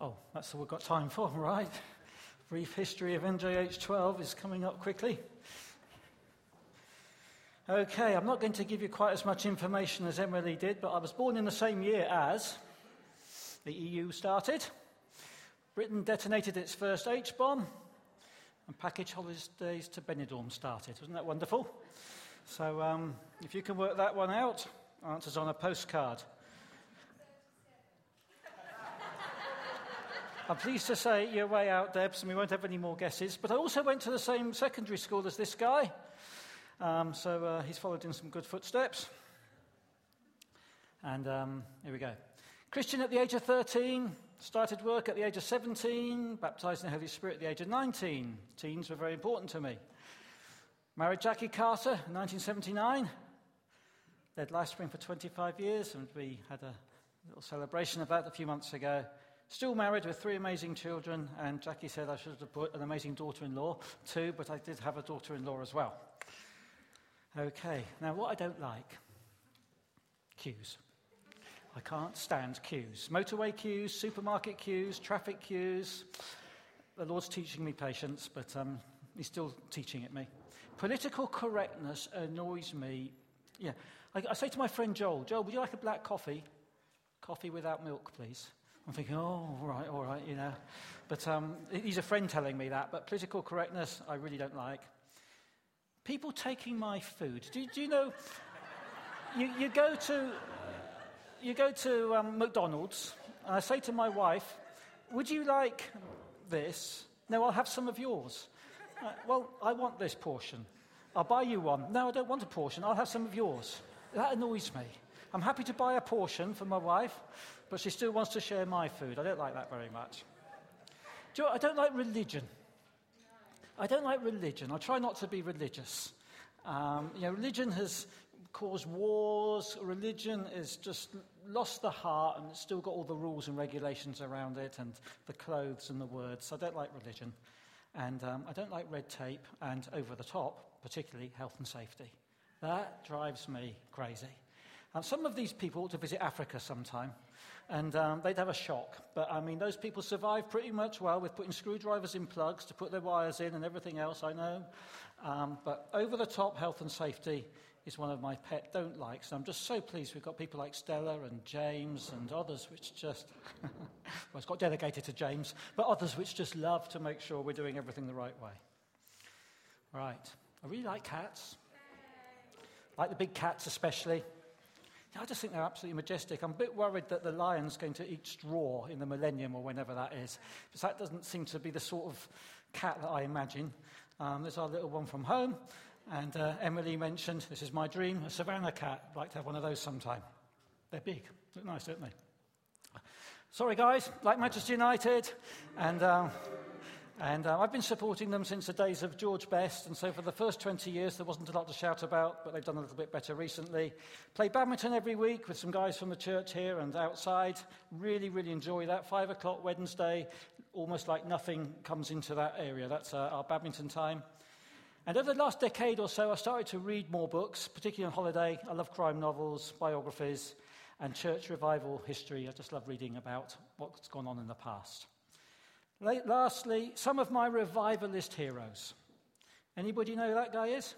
Oh, that's all we've got time for, right? Brief history of NJH 12 is coming up quickly. Okay, I'm not going to give you quite as much information as Emily did, but I was born in the same year as the EU started. Britain detonated its first H-bomb, and package holidays to Benidorm started. Wasn't that wonderful? So if you can work that one out, answers on a postcard. I'm pleased to say you're way out, Debs, and we won't have any more guesses. But I also went to the same secondary school as this guy, so he's followed in some good footsteps. And here we go. Christian at the age of 13, started work at the age of 17, baptized in the Holy Spirit at the age of 19. Teens were very important to me. Married Jackie Carter in 1979. Led Lifespring for 25 years, and we had a little celebration of that a few months ago. Still married with 3 amazing children, and Jackie said I should have put an amazing daughter-in-law too, but I did have a daughter-in-law as well. Okay, now what I don't like, queues. I can't stand queues. Motorway queues, supermarket queues, traffic queues. The Lord's teaching me patience, but he's still teaching it me. Political correctness annoys me. Yeah, I say to my friend Joel, would you like a black coffee? Coffee without milk, please. I'm thinking, all right, you know. But he's a friend telling me that. But political correctness, I really don't like. People taking my food. Do you know, you go to McDonald's, and I say to my wife, would you like this? No, I'll have some of yours. Well, I want this portion. I'll buy you one. No, I don't want a portion. I'll have some of yours. That annoys me. I'm happy to buy a portion for my wife, but she still wants to share my food. I don't like that very much. Do you know what? I don't like religion. I don't like religion. I try not to be religious. Religion has caused wars. Religion has just lost the heart, and it's still got all the rules and regulations around it, and the clothes and the words. I don't like religion. And I don't like red tape and over the top, particularly health and safety. That drives me crazy. Some of these people ought to visit Africa sometime, and they'd have a shock. But, those people survive pretty much well with putting screwdrivers in plugs to put their wires in and everything else, I know. But over-the-top health and safety is one of my pet don't likes. And I'm just so pleased we've got people like Stella and James and others which just... well, it's got delegated to James, but others which just love to make sure we're doing everything the right way. Right. I really like cats. Like the big cats especially. I just think they're absolutely majestic. I'm a bit worried that the lion's going to eat straw in the millennium or whenever that is, because that doesn't seem to be the sort of cat that I imagine. There's our little one from home, and Emily mentioned, this is my dream, a savannah cat. I'd like to have one of those sometime. They're big. Look nice, don't they? Sorry, guys, like Manchester United, and I've been supporting them since the days of George Best, and so for the first 20 years there wasn't a lot to shout about, but they've done a little bit better recently. Play badminton every week with some guys from the church here and outside. Really, really enjoy that. 5 o'clock Wednesday, almost like nothing comes into that area. That's our badminton time. And over the last decade or so, I started to read more books, particularly on holiday. I love crime novels, biographies, and church revival history. I just love reading about what's gone on in the past. Lastly, some of my revivalist heroes. Anybody know who that guy is?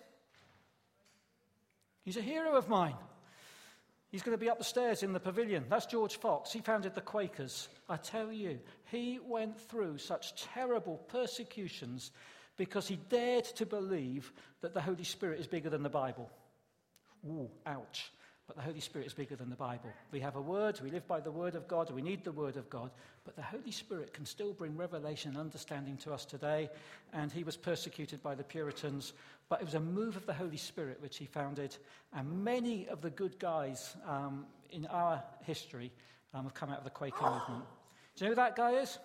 He's a hero of mine. He's going to be up the stairs in the pavilion. That's George Fox. He founded the Quakers. I tell you, he went through such terrible persecutions because he dared to believe that the Holy Spirit is bigger than the Bible. Ooh, ouch. But the Holy Spirit is bigger than the Bible. We have a word, we live by the word of God, we need the word of God, but the Holy Spirit can still bring revelation and understanding to us today, and he was persecuted by the Puritans, but it was a move of the Holy Spirit which he founded, and many of the good guys in our history have come out of the Quaker movement. Do you know who that guy is?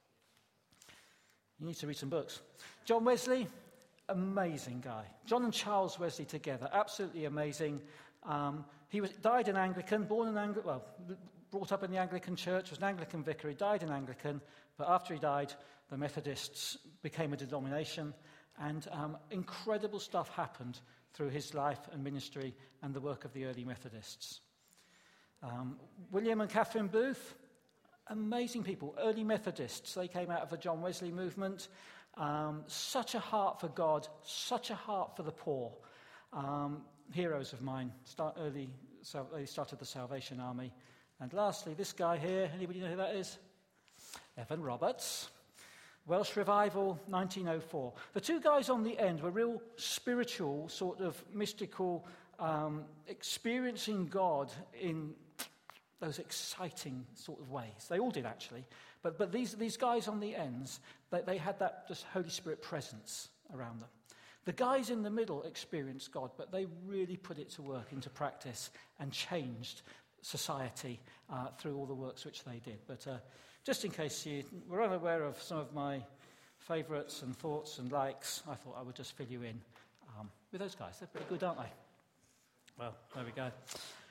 You need to read some books. John Wesley, amazing guy. John and Charles Wesley together, absolutely amazing. He died in Anglican, brought up in the Anglican church, was an Anglican vicar. He died in Anglican, but after he died, the Methodists became a denomination, and incredible stuff happened through his life and ministry and the work of the early Methodists. William and Catherine Booth, Amazing people, early Methodists. They came out of the John Wesley movement. Such a heart for God, such a heart for the poor. Heroes of mine. They started the Salvation Army. And lastly, this guy here, anybody know who that is? Evan Roberts. Welsh Revival, 1904. The two guys on the end were real spiritual, sort of mystical, experiencing God in those exciting sort of ways. They all did, actually. But these guys on the ends, they had that just Holy Spirit presence around them. The guys in the middle experienced God, but they really put it to work into practice and changed society through all the works which they did. But just in case you were unaware of some of my favourites and thoughts and likes, I thought I would just fill you in with those guys. They're pretty good, aren't they? Well, there we go.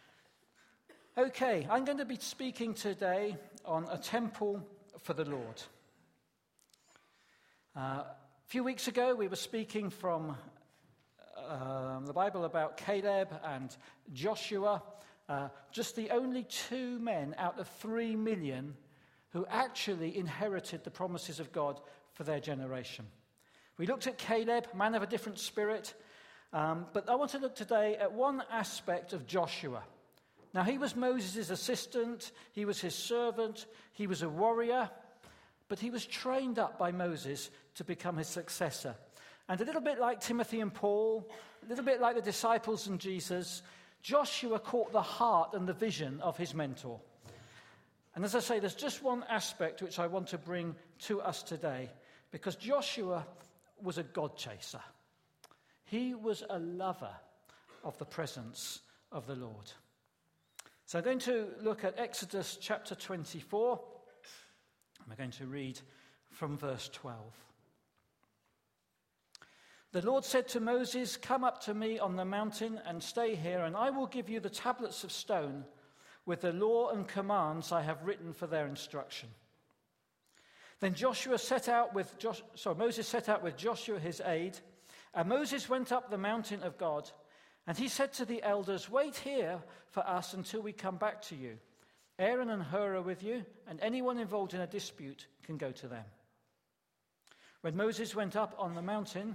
Okay, I'm going to be speaking today on a temple for the Lord. A few weeks ago, we were speaking from the Bible about Caleb and Joshua, just the only 2 men out of 3 million who actually inherited the promises of God for their generation. We looked at Caleb, man of a different spirit, but I want to look today at one aspect of Joshua. Now, he was Moses' assistant, he was his servant, he was a warrior, but he was trained up by Moses to become his successor. And a little bit like Timothy and Paul, a little bit like the disciples and Jesus, Joshua caught the heart and the vision of his mentor. And as I say, there's just one aspect which I want to bring to us today, because Joshua was a God chaser. He was a lover of the presence of the Lord. So I'm going to look at Exodus chapter 24. I'm going to read from verse 12. The Lord said to Moses, "Come up to me on the mountain and stay here, and I will give you the tablets of stone with the law and commands I have written for their instruction." Then Moses set out with Joshua his aide, and Moses went up the mountain of God. And he said to the elders, "Wait here for us until we come back to you. Aaron and Hur are with you, and anyone involved in a dispute can go to them." When Moses went up on the mountain,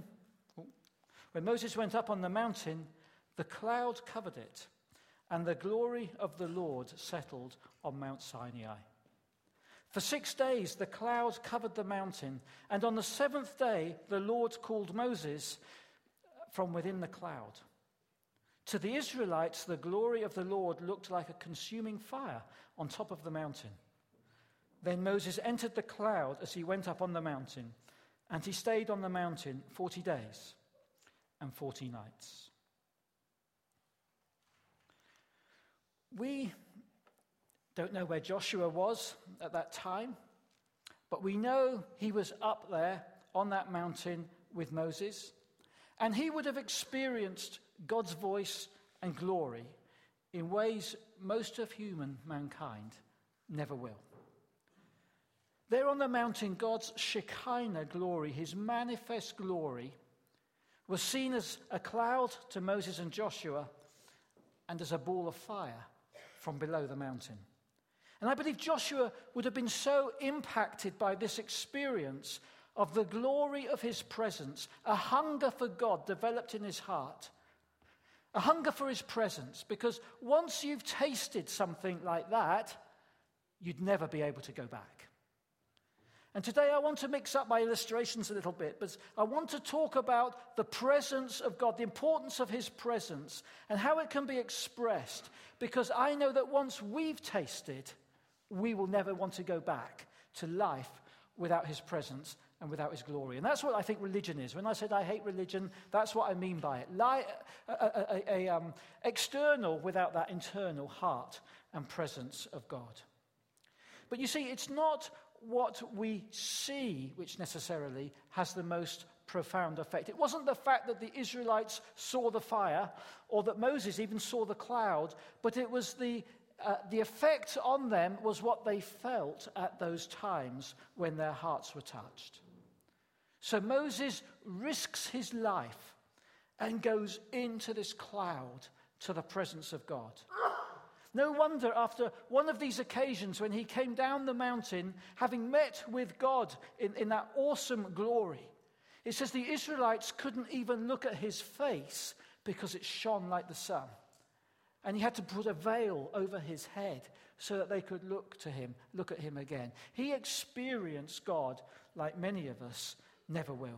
the cloud covered it, and the glory of the Lord settled on Mount Sinai. For 6 days the cloud covered the mountain, and on the 7th day the Lord called Moses from within the cloud. To the Israelites, the glory of the Lord looked like a consuming fire on top of the mountain. Then Moses entered the cloud as he went up on the mountain, and he stayed on the mountain 40 days and 40 nights. We don't know where Joshua was at that time, but we know he was up there on that mountain with Moses, and he would have experienced God's voice and glory in ways most of mankind never will. There on the mountain, God's Shekinah glory, his manifest glory, was seen as a cloud to Moses and Joshua and as a ball of fire from below the mountain. And I believe Joshua would have been so impacted by this experience of the glory of his presence, a hunger for God developed in his heart, a hunger for his presence, because once you've tasted something like that, you'd never be able to go back. And today I want to mix up my illustrations a little bit, but I want to talk about the presence of God, the importance of his presence, and how it can be expressed, because I know that once we've tasted, we will never want to go back to life without his presence and without his glory. And that's what I think religion is. When I said I hate religion, that's what I mean by it. External without that internal heart and presence of God. But you see, it's not what we see which necessarily has the most profound effect. It wasn't the fact that the Israelites saw the fire or that Moses even saw the cloud, but it was the effect on them was what they felt at those times when their hearts were touched. So Moses risks his life and goes into this cloud to the presence of God. No wonder after one of these occasions when he came down the mountain, having met with God in that awesome glory, it says the Israelites couldn't even look at his face because it shone like the sun. And he had to put a veil over his head so that they could look at him again. He experienced God like many of us never will.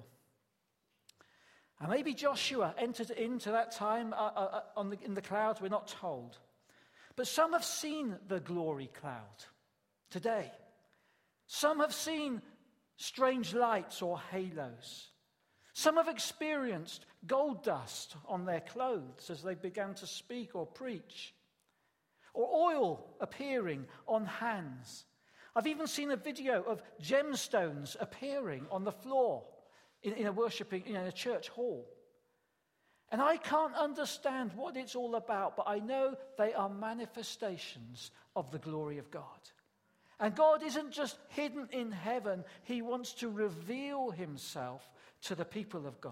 And maybe Joshua entered into that time in the clouds, we're not told. But some have seen the glory cloud today. Some have seen strange lights or halos. Some have experienced gold dust on their clothes as they began to speak or preach, or oil appearing on hands. I've even seen a video of gemstones appearing on the floor in a church hall. And I can't understand what it's all about, but I know they are manifestations of the glory of God. And God isn't just hidden in heaven, he wants to reveal himself to the people of God.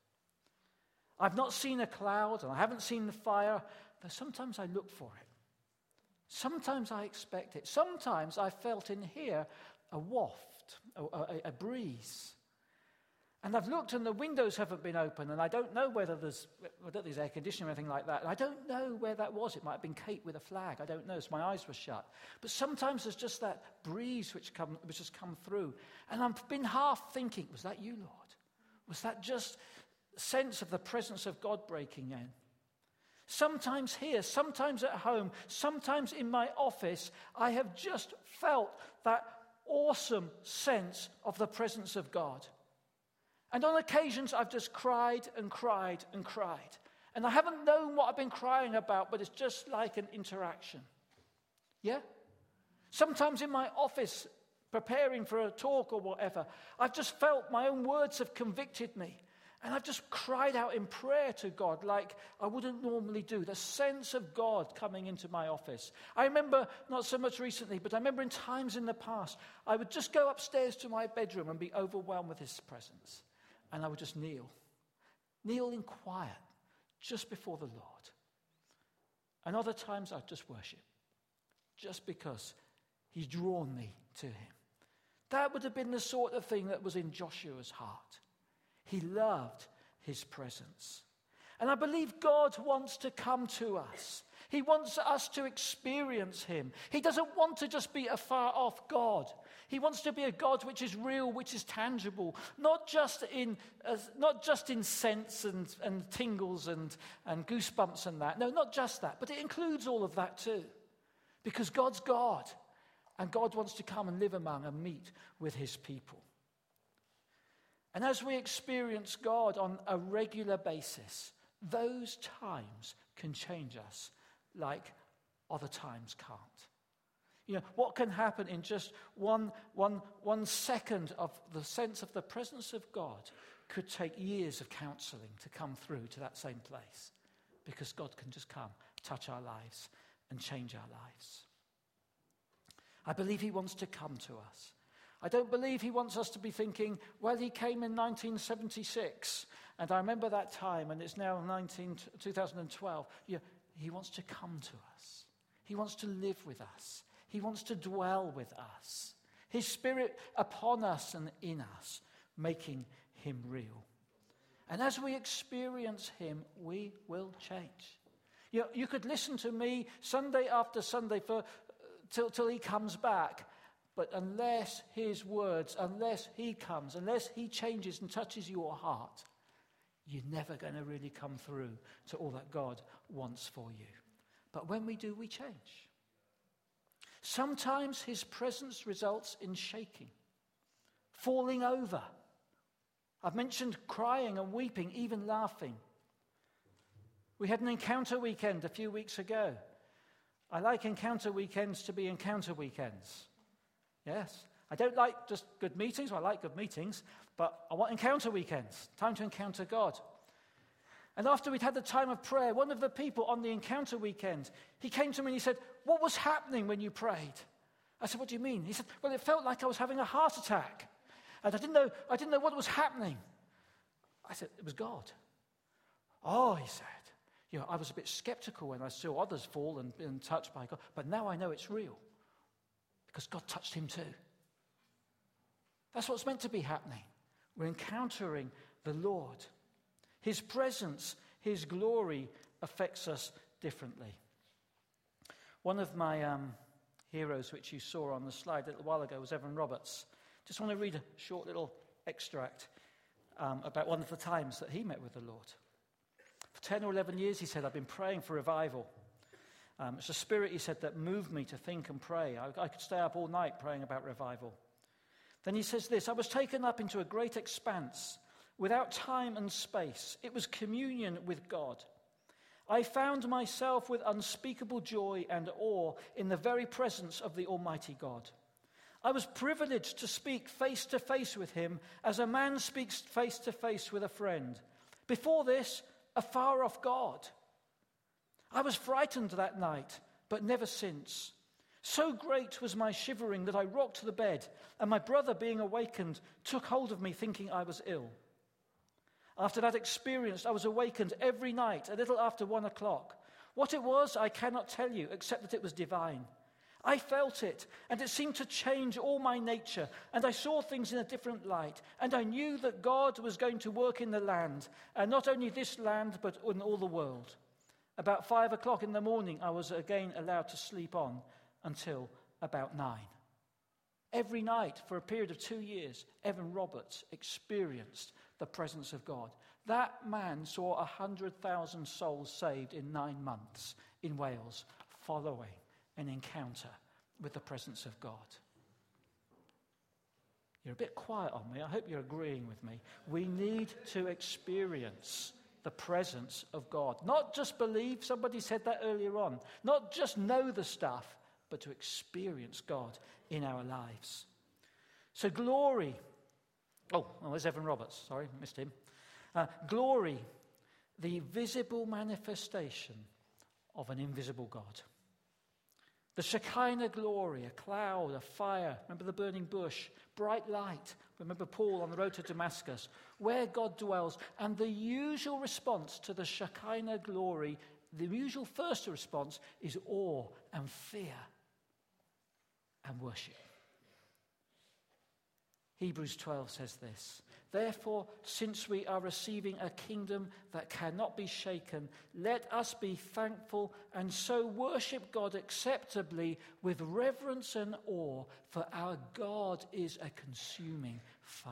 I've not seen a cloud, and I haven't seen the fire, but sometimes I look for it. Sometimes I expect it. Sometimes I felt in here a waft, a breeze. And I've looked and the windows haven't been open, and I don't know whether there's air conditioning or anything like that. And I don't know where that was. It might have been Kate with a flag. I don't know, so my eyes were shut. But sometimes there's just that breeze which has come through. And I've been half thinking, was that you, Lord? Was that just a sense of the presence of God breaking in? Sometimes here, sometimes at home, sometimes in my office, I have just felt that awesome sense of the presence of God. And on occasions, I've just cried and cried and cried. And I haven't known what I've been crying about, but it's just like an interaction. Yeah? Sometimes in my office, preparing for a talk or whatever, I've just felt my own words have convicted me. And I've just cried out in prayer to God like I wouldn't normally do. The sense of God coming into my office. I remember, not so much recently, but I remember in times in the past, I would just go upstairs to my bedroom and be overwhelmed with his presence. And I would just kneel in quiet, just before the Lord. And other times I'd just worship, just because he's drawn me to him. That would have been the sort of thing that was in Joshua's heart. He loved his presence. And I believe God wants to come to us. He wants us to experience him. He doesn't want to just be a far-off God. He wants to be a God which is real, which is tangible, not just in sense and tingles and goosebumps and that. No, not just that, but it includes all of that too. Because God's God, and God wants to come and live among and meet with his people. And as we experience God on a regular basis, those times can change us like other times can't. You know, what can happen in just one second of the sense of the presence of God could take years of counseling to come through to that same place. Because God can just come, touch our lives, and change our lives. I believe he wants to come to us. I don't believe he wants us to be thinking, well, he came in 1976, and I remember that time, and it's now 2012. Yeah, he wants to come to us. He wants to live with us. He wants to dwell with us. His Spirit upon us and in us, making him real. And as we experience him, we will change. You could listen to me Sunday after Sunday till he comes back. But unless his words, unless he comes, unless he changes and touches your heart, you're never going to really come through to all that God wants for you. But when we do, we change. Sometimes his presence results in shaking, falling over. I've mentioned crying and weeping, even laughing. We had an encounter weekend a few weeks ago. I like encounter weekends to be encounter weekends. Yes, I don't like just good meetings. Well, I like good meetings, but I want encounter weekends, time to encounter God. And after we'd had the time of prayer, one of the people on the encounter weekend, he came to me and he said, "What was happening when you prayed?" I said, "What do you mean?" He said, "Well, it felt like I was having a heart attack. And I didn't know what was happening." I said, "It was God." "Oh," he said, I was a bit skeptical when I saw others fall and been touched by God, but now I know it's real because God touched him too. That's what's meant to be happening. We're encountering the Lord. His presence, his glory affects us differently. One of my heroes, which you saw on the slide a little while ago, was Evan Roberts. Just want to read a short little extract about one of the times that he met with the Lord. For 10 or 11 years, he said, I've been praying for revival. It's a spirit, he said, that moved me to think and pray. I could stay up all night praying about revival. Then he says this, I was taken up into a great expanse without time and space. It was communion with God. I found myself with unspeakable joy and awe in the very presence of the Almighty God. I was privileged to speak face to face with him as a man speaks face to face with a friend. Before this, a far off God. I was frightened that night, but never since. So great was my shivering that I rocked the bed, and my brother, being awakened, took hold of me thinking I was ill. After that experience, I was awakened every night a little after 1 o'clock. What it was, I cannot tell you, except that it was divine. I felt it, and it seemed to change all my nature, and I saw things in a different light, and I knew that God was going to work in the land, and not only this land, but in all the world. About 5 o'clock in the morning, I was again allowed to sleep on until about 9. Every night for a period of 2 years, Evan Roberts experienced the presence of God. That man saw 100,000 souls saved in 9 months in Wales, following an encounter with the presence of God. You're a bit quiet on me. I hope you're agreeing with me. We need to experience the presence of God. Not just believe, somebody said that earlier on. Not just know the stuff, but to experience God in our lives. So glory. Oh, there's Evan Roberts. Sorry, missed him. Glory, the visible manifestation of an invisible God. The Shekinah glory, a cloud, a fire. Remember the burning bush, bright light. Remember Paul on the road to Damascus, where God dwells. And the usual response to the Shekinah glory, the usual first response is awe and fear and worship. Hebrews 12 says this, therefore, since we are receiving a kingdom that cannot be shaken, let us be thankful and so worship God acceptably with reverence and awe, for our God is a consuming fire.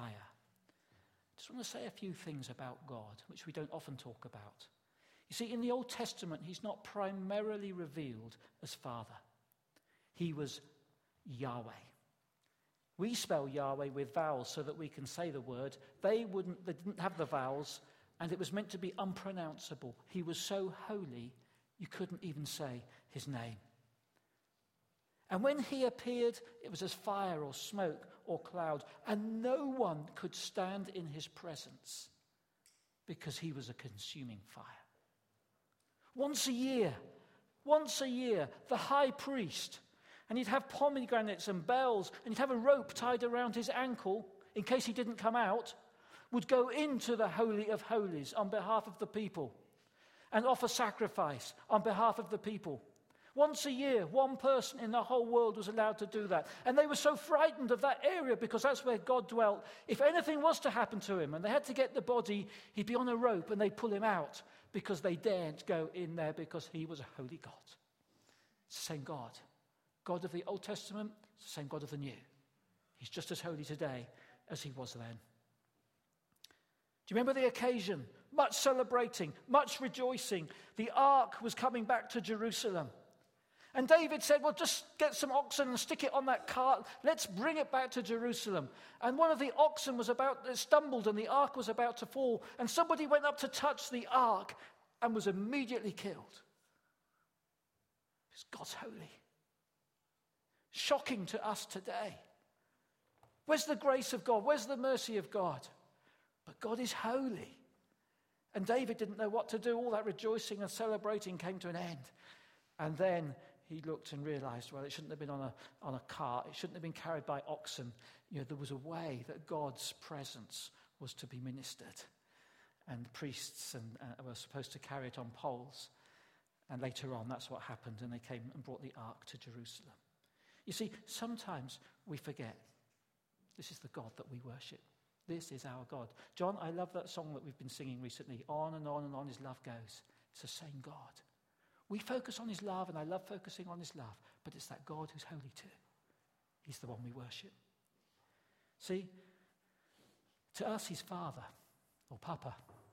I just want to say a few things about God, which we don't often talk about. You see, in the Old Testament, he's not primarily revealed as Father. He was Yahweh. We spell Yahweh with vowels so that we can say the word. They didn't have the vowels, and it was meant to be unpronounceable. He was so holy, you couldn't even say his name. And when he appeared, it was as fire or smoke or cloud, and no one could stand in his presence because he was a consuming fire. Once a year, the high priest, and he'd have pomegranates and bells, and he'd have a rope tied around his ankle in case he didn't come out, would go into the Holy of Holies on behalf of the people and offer sacrifice on behalf of the people. Once a year, one person in the whole world was allowed to do that. And they were so frightened of that area because that's where God dwelt. If anything was to happen to him and they had to get the body, he'd be on a rope and they'd pull him out because they daren't go in there because he was a holy God. It's the same God. God of the Old Testament, it's the same God of the New. He's just as holy today as he was then. Do you remember the occasion? Much celebrating, much rejoicing. The ark was coming back to Jerusalem. And David said, well, just get some oxen and stick it on that cart. Let's bring it back to Jerusalem. And one of the oxen stumbled and the ark was about to fall. And somebody went up to touch the ark and was immediately killed. Because God's holy. Shocking to us today. Where's the grace of God? Where's the mercy of God? But God is holy. And David didn't know what to do. All that rejoicing and celebrating came to an end. And then he looked and realized, well, it shouldn't have been on a cart. It shouldn't have been carried by oxen. There was a way that God's presence was to be ministered. and priests were supposed to carry it on poles. And later on, that's what happened, and they came and brought the ark to Jerusalem. You see, sometimes we forget this is the God that we worship. This is our God. John, I love that song that we've been singing recently. On and on and on his love goes. It's the same God. We focus on his love, and I love focusing on his love, but it's that God who's holy too. He's the one we worship. See, to us, he's Father or Papa.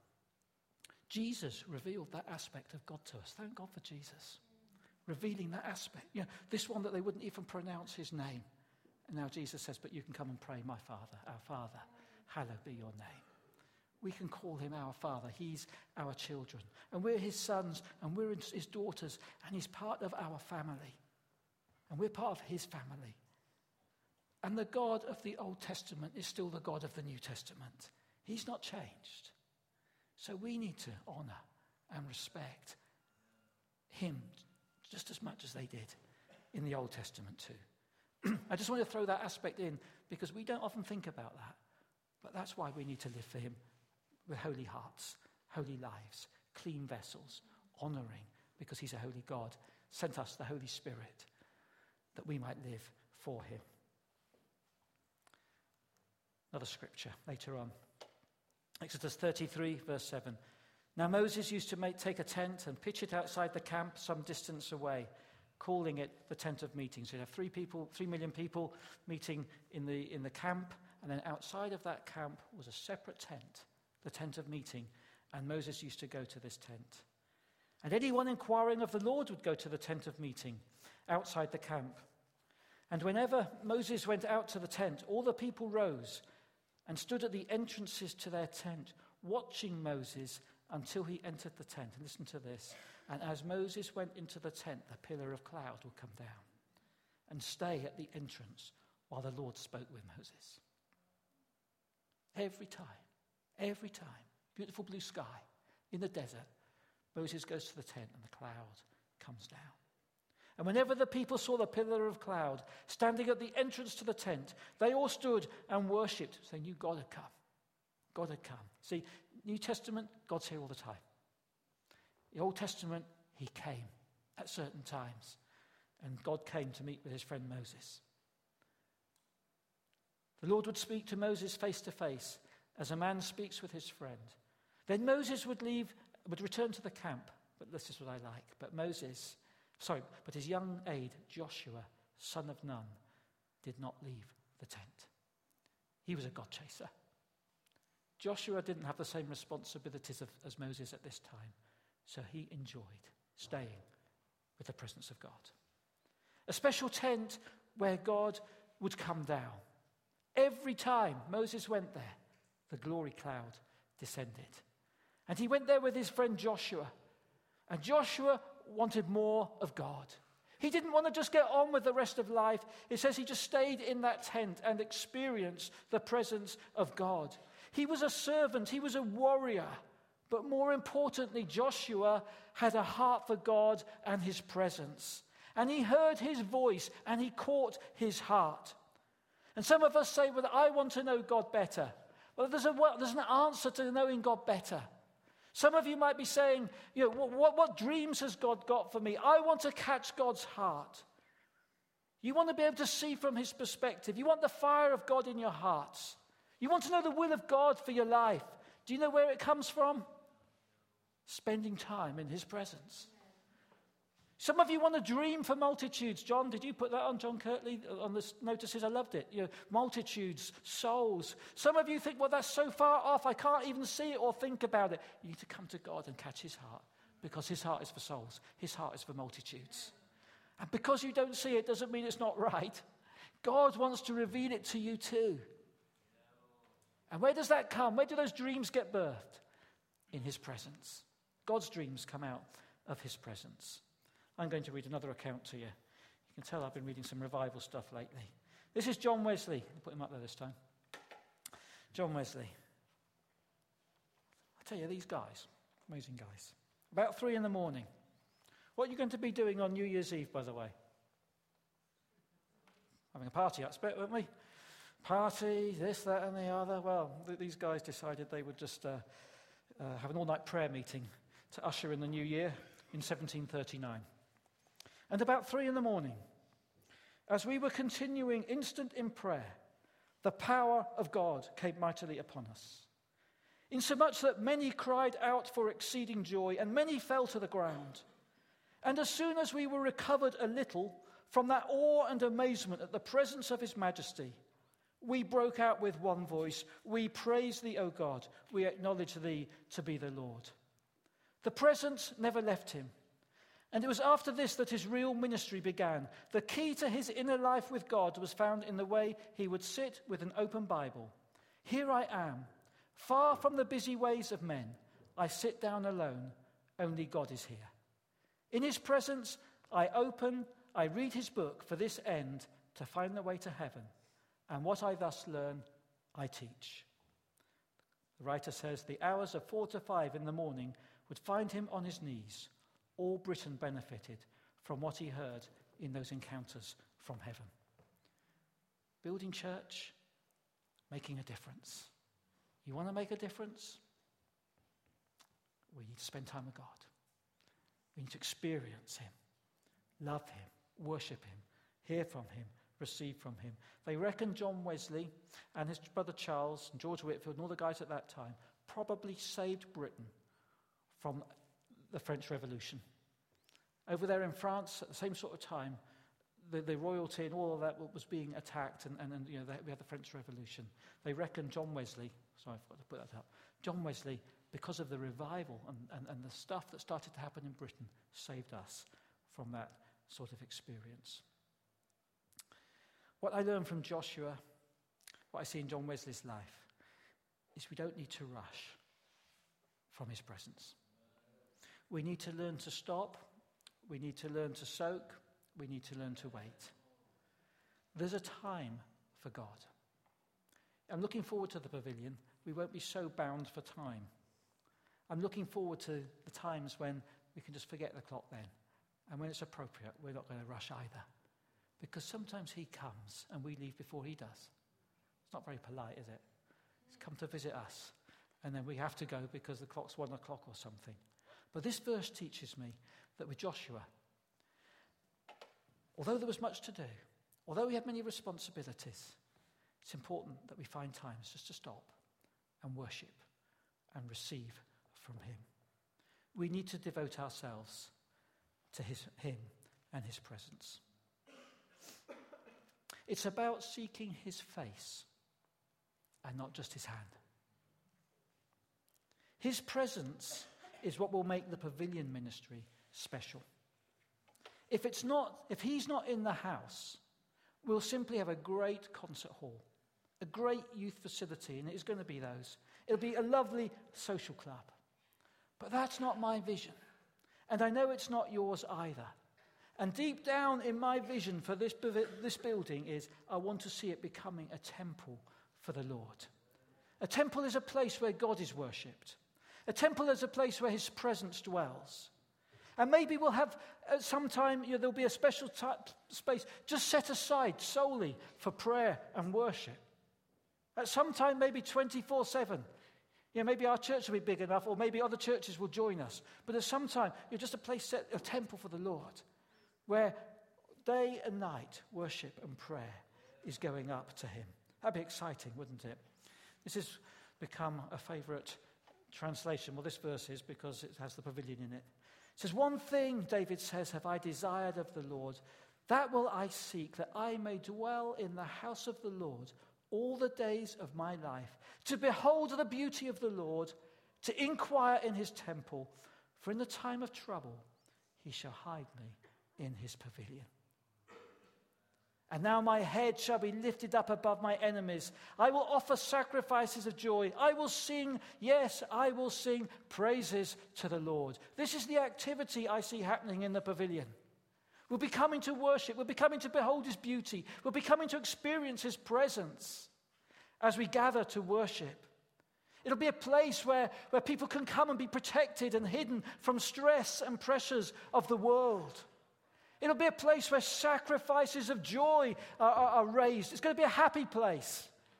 Jesus revealed that aspect of God to us. Thank God for Jesus. Revealing that aspect. You know, this one that they wouldn't even pronounce his name. And now Jesus says, but you can come and pray, my Father, our Father, hallowed be your name. We can call him our Father. He's our children. And we're his sons, and we're his daughters, and he's part of our family. And we're part of his family. And the God of the Old Testament is still the God of the New Testament. He's not changed. So we need to honor and respect him just as much as they did in the Old Testament too. I just want to throw that aspect in because we don't often think about that. But that's why we need to live for him with holy hearts, holy lives, clean vessels, honoring, because he's a holy God, sent us the Holy Spirit that we might live for him. Another scripture later on. Exodus 33, verse 7. Now Moses used to take a tent and pitch it outside the camp some distance away, calling it the tent of meeting. So you have 3 million people meeting in the camp, and then outside of that camp was a separate tent, the tent of meeting, and Moses used to go to this tent. And anyone inquiring of the Lord would go to the tent of meeting outside the camp. And whenever Moses went out to the tent, all the people rose and stood at the entrances to their tent, watching Moses until he entered the tent. And listen to this. And as Moses went into the tent, the pillar of cloud would come down and stay at the entrance while the Lord spoke with Moses. Every time, beautiful blue sky in the desert, Moses goes to the tent and the cloud comes down. And whenever the people saw the pillar of cloud standing at the entrance to the tent, they all stood and worshipped, saying, "You God had come. God had come." See, New Testament, God's here all the time. The Old Testament, he came at certain times. And God came to meet with his friend Moses. The Lord would speak to Moses face to face as a man speaks with his friend. Then Moses would return to the camp. But this is what I like. But his young aide, Joshua, son of Nun, did not leave the tent. He was a God chaser. Joshua didn't have the same responsibilities as Moses at this time, so he enjoyed staying with the presence of God. A special tent where God would come down. Every time Moses went there, the glory cloud descended. And he went there with his friend Joshua. And Joshua wanted more of God. He didn't want to just get on with the rest of life. It says he just stayed in that tent and experienced the presence of God. He was a servant. He was a warrior. But more importantly, Joshua had a heart for God and his presence. And he heard his voice and he caught his heart. And some of us say, well, I want to know God better. Well, there's an answer to knowing God better. Some of you might be saying, what dreams has God got for me? I want to catch God's heart. You want to be able to see from his perspective. You want the fire of God in your hearts. You want to know the will of God for your life. Do you know where it comes from? Spending time in his presence. Some of you want to dream for multitudes. John, did you put that on, John Kirtley, on the notices? I loved it. Multitudes, souls. Some of you think, well, that's so far off, I can't even see it or think about it. You need to come to God and catch his heart, because his heart is for souls. His heart is for multitudes. And because you don't see it doesn't mean it's not right. God wants to reveal it to you too. And where does that come? Where do those dreams get birthed? In his presence. God's dreams come out of his presence. I'm going to read another account to you. You can tell I've been reading some revival stuff lately. This is John Wesley. I'll put him up there this time. John Wesley. I tell you, these guys, amazing guys. About 3 a.m. What are you going to be doing on New Year's Eve, by the way? Having a party, I expect, weren't we? Party, this, that, and the other. Well, these guys decided they would just have an all-night prayer meeting to usher in the new year in 1739. And about 3 a.m, as we were continuing instant in prayer, the power of God came mightily upon us, insomuch that many cried out for exceeding joy, and many fell to the ground. And as soon as we were recovered a little from that awe and amazement at the presence of his majesty, we broke out with one voice, "We praise thee, O God, we acknowledge thee to be the Lord." The presence never left him. And it was after this that his real ministry began. The key to his inner life with God was found in the way he would sit with an open Bible. "Here I am, far from the busy ways of men. I sit down alone. Only God is here. In his presence, I read his book for this end, to find the way to heaven. And what I thus learn, I teach." The writer says the hours of 4 to 5 in the morning would find him on his knees. All Britain benefited from what he heard in those encounters from heaven. Building church, making a difference. You want to make a difference? We need to spend time with God. We need to experience him, love him, worship him, hear from him, receive from him. They reckon John Wesley and his brother Charles and George Whitefield and all the guys at that time probably saved Britain from the French Revolution. Over there in France, at the same sort of time, the royalty and all of that was being attacked, and we had the French Revolution. They reckon John Wesley, sorry, I forgot to put that up, John Wesley, because of the revival and the stuff that started to happen in Britain, saved us from that sort of experience. What I learned from Joshua, what I see in John Wesley's life, is we don't need to rush from his presence. We need to learn to stop. We need to learn to soak. We need to learn to wait. There's a time for God. I'm looking forward to the pavilion. We won't be so bound for time. I'm looking forward to the times when we can just forget the clock then. And when it's appropriate, we're not going to rush either. Because sometimes he comes and we leave before he does. It's not very polite, is it? He's come to visit us. And then we have to go because the clock's 1 o'clock or something. But this verse teaches me that with Joshua, although there was much to do, although we had many responsibilities, it's important that we find times just to stop and worship and receive from him. We need to devote ourselves to him and his presence. It's about seeking his face and not just his hand. His presence is what will make the pavilion ministry special. If he's not in the house, we'll simply have a great concert hall, a great youth facility, and it's going to be those. It'll be a lovely social club. But that's not my vision. And I know it's not yours either. And deep down in my vision for this building is I want to see it becoming a temple for the Lord. A temple is a place where God is worshipped. A temple is a place where his presence dwells. And maybe we'll have at some time, there'll be a special type space just set aside solely for prayer and worship. At some time, maybe 24/7. Maybe our church will be big enough, or maybe other churches will join us. But at some time, just a place set, a temple for the Lord, where day and night worship and prayer is going up to him. That'd be exciting, wouldn't it? This has become a favourite translation. Well, this verse is because it has the pavilion in it. It says, "One thing," David says, "have I desired of the Lord, that will I seek, that I may dwell in the house of the Lord all the days of my life, to behold the beauty of the Lord, to inquire in his temple. For in the time of trouble he shall hide me in his pavilion. And now my head shall be lifted up above my enemies. I will offer sacrifices of joy. I will sing, yes, I will sing praises to the Lord." This is the activity I see happening in the pavilion. We'll be coming to worship. We'll be coming to behold his beauty. We'll be coming to experience his presence as we gather to worship. It'll be a place where people can come and be protected and hidden from stress and pressures of the world. It'll be a place where sacrifices of joy are raised. It's going to be a happy place.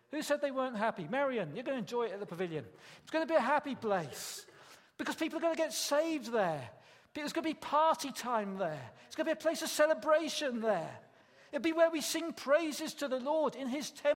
Who said they weren't happy? Marion, you're going to enjoy it at the pavilion. It's going to be a happy place because people are going to get saved there. There's going to be party time there. It's going to be a place of celebration there. It'll be where we sing praises to the Lord in his temple.